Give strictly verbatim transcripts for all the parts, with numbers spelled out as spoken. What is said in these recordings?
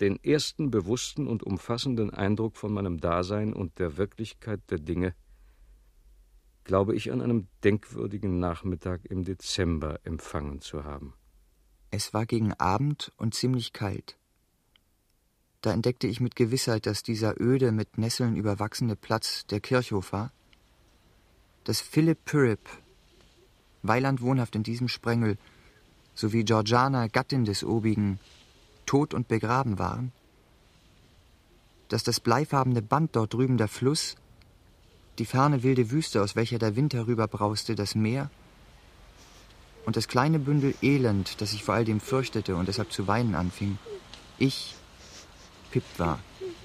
den ersten bewussten und umfassenden Eindruck von meinem Dasein und der Wirklichkeit der Dinge, glaube ich, an einem denkwürdigen Nachmittag im Dezember empfangen zu haben. Es war gegen Abend und ziemlich kalt. Da entdeckte ich mit Gewissheit, dass dieser öde, mit Nesseln überwachsene Platz der Kirchhof war, dass Philipp Püripp, weiland wohnhaft in diesem Sprengel, sowie Georgiana, Gattin des Obigen, tot und begraben waren, dass das bleifarbene Band dort drüben der Fluss, die ferne wilde Wüste, aus welcher der Wind herüberbrauste, das Meer und das kleine Bündel Elend, das ich vor all dem fürchtete und deshalb zu weinen anfing, ich, Pip war.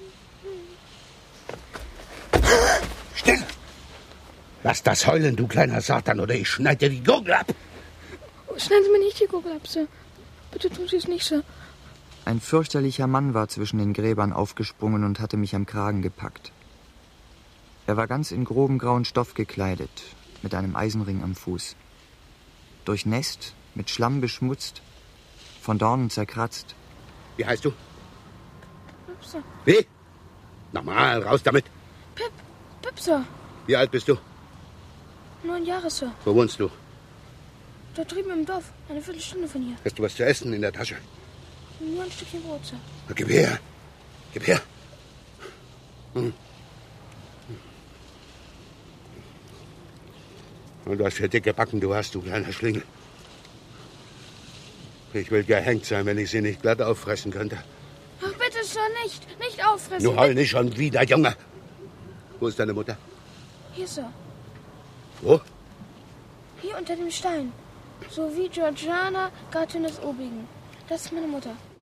Still! Lass das heulen, du kleiner Satan, oder ich schneide dir die Gurgel ab! Schneiden Sie mir nicht die Gurgel ab, Sir. Bitte tun Sie es nicht, Sir. Ein fürchterlicher Mann war zwischen den Gräbern aufgesprungen und hatte mich am Kragen gepackt. Er war ganz in groben grauen Stoff gekleidet, mit einem Eisenring am Fuß. Durchnässt, mit Schlamm beschmutzt, von Dornen zerkratzt. Wie heißt du? Pip, Sir. Wie? Nochmal, raus damit. Pip, Pip, Sir. Wie alt bist du? Neun Jahre, Sir. Wo wohnst du? Da drüben im Dorf, eine Viertelstunde von hier. Hast du was zu essen in der Tasche? Nur ein Stückchen Brot, Sir. Na, gib her. Gib her. Hm. Und was für dicke Backen du hast, du kleiner Schlingel. Ich will gehängt sein, wenn ich sie nicht glatt auffressen könnte. Ach, bitte, Sir, nicht. Nicht auffressen. Du heul nicht schon wieder, Junge. Wo ist deine Mutter? Hier, Sir. Wo? Hier unter dem Stein. So wie Georgiana, Gattin des Obigen. Das ist meine Mutter.